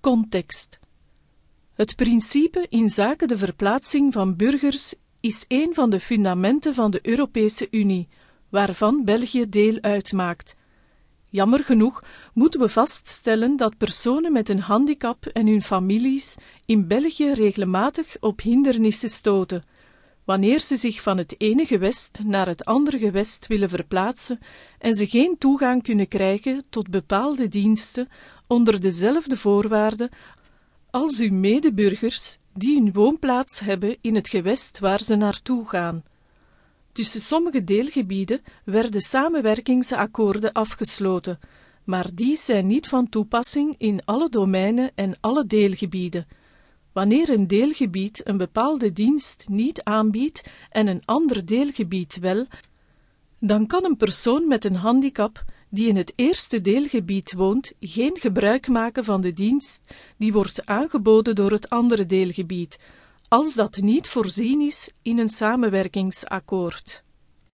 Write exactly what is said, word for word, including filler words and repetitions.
Context. Het principe inzake de verplaatsing van burgers is een van de fundamenten van de Europese Unie, waarvan België deel uitmaakt. Jammer genoeg moeten we vaststellen dat personen met een handicap en hun families in België regelmatig op hindernissen stoten, wanneer ze zich van het ene gewest naar het andere gewest willen verplaatsen en ze geen toegang kunnen krijgen tot bepaalde diensten onder dezelfde voorwaarden als hun medeburgers die hun woonplaats hebben in het gewest waar ze naartoe gaan. Tussen sommige deelgebieden werden samenwerkingsakkoorden afgesloten, maar die zijn niet van toepassing in alle domeinen en alle deelgebieden. Wanneer een deelgebied een bepaalde dienst niet aanbiedt en een ander deelgebied wel, dan kan een persoon met een handicap die in het eerste deelgebied woont geen gebruik maken van de dienst die wordt aangeboden door het andere deelgebied, als dat niet voorzien is in een samenwerkingsakkoord.